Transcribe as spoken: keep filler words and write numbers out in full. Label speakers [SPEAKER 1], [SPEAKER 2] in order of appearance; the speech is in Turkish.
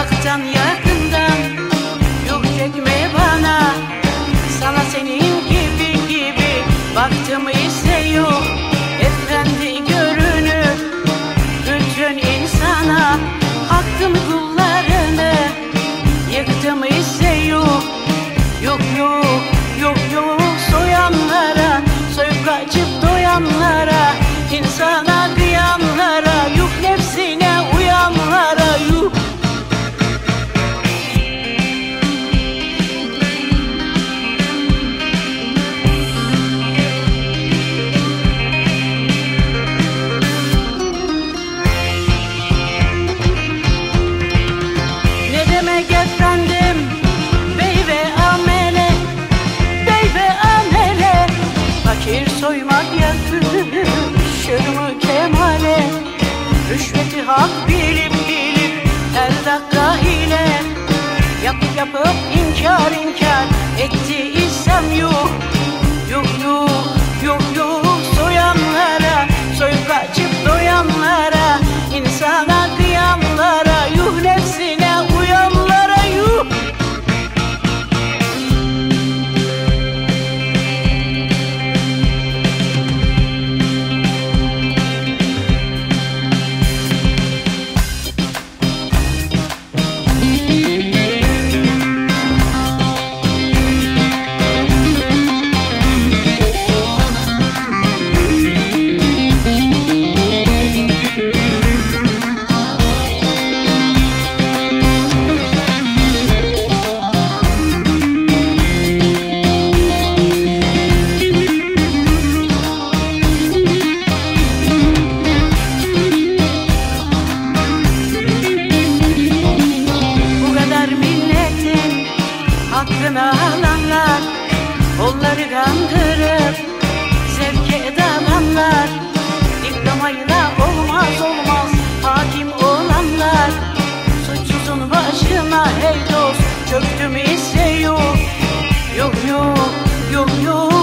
[SPEAKER 1] uzaktan yakından yük çekme bana. Sana senin gibi gibi baktım ise yok. Efendi görünür bütün insana, hakkım kullarını yıktım ise yok. Yok yok yok yok soyanlara, soyup kaçıp doyanlara, insana kıyanlara, yok nefsine uyanlara, yok. Ne demek efendim bey ve amele, bey ve amele, fakir soymak yakışır mı kemale? Rüşveti hak bilip bilip her dakika hile, yapıp yapıp inkar inkar etti isem yok. Yok yok yok yok soyanlara, soyup kaçıp doyanlara, insana kıyanlara, yuh nefsine uyanlara, yuh. Hakkını alanlar, onları kandırıp zevke dalanlar, diplomayla olmaz olmaz hakim olanlar, suçsuzun başına hey dost çöktüm ise yok. Yok yok yok yok